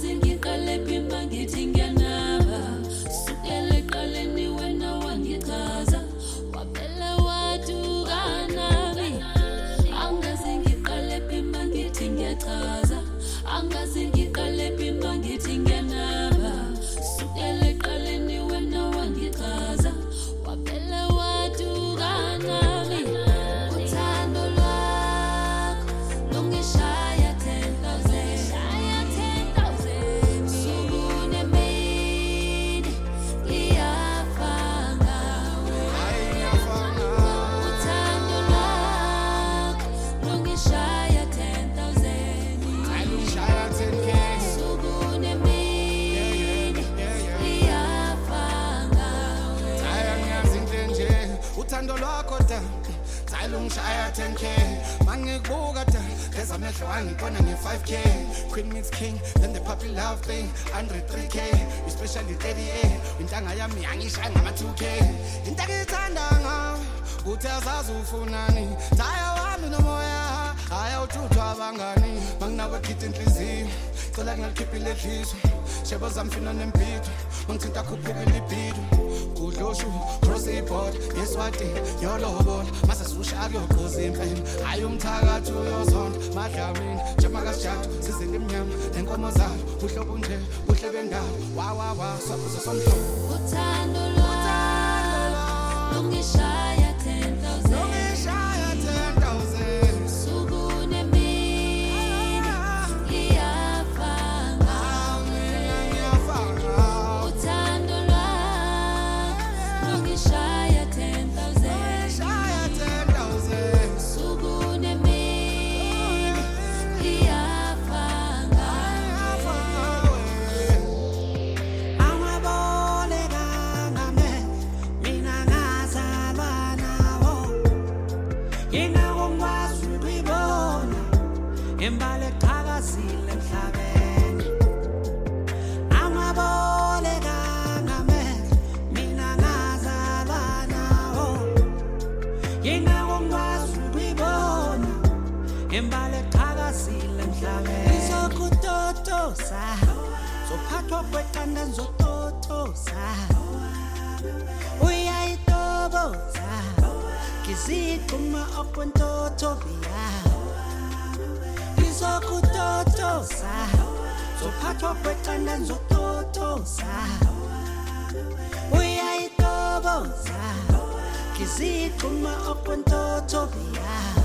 Shaya 10K, Mange Bogata, there's a metro and gonna 5K. Queen meets king, then the puppy love thing, 103K, especially 38. Intanga yami angishanga ama 2K. Intanga ithandanga, uthazaza ufunani. Taya wami nomoya, ayawuthutha abangani. Manginawe khitha inhliziyo, cela ngalikhiphe ihliziyo. Sheba zamfina nempilo, ngithinta khuphuka libido. Kudloshu, cross board, yeswati, yolobola. Masa susha kuyoqoza imfene. Ayumthakathu uyozonda, madlawini, njemaka sijathu, sizile emnyama, nenkomo zayo, uhlobo nje, buhle bendawo. Wa, swaphuzo somhlobo. Uthando lwakho, lungishaya 10,000. Lungishaya 10,000. Suku nemini, iyafanga. Uthando lwakho, lungishaya 10,000. Suku nemini, iyafanga. Amaboleka ngame, mina ngazalwa nawo. Yingakho ngikwazi ukuyibona, imbali eqhakazile emhlabeni. Amaboleka ngame, mina ngazalwa nawo. Yingakho ngikwazi ukuyibona, imbali eqhakazile emhlabeni. Izokutotoza, zophathwa kweqanda ngizototoza. Uyayitoboza, ngizigquma okwentothobiya. Izokutotoza, zophathwa kweqanda ngizototoza. Uyayitoboza, ngizigquma okwentothobiya.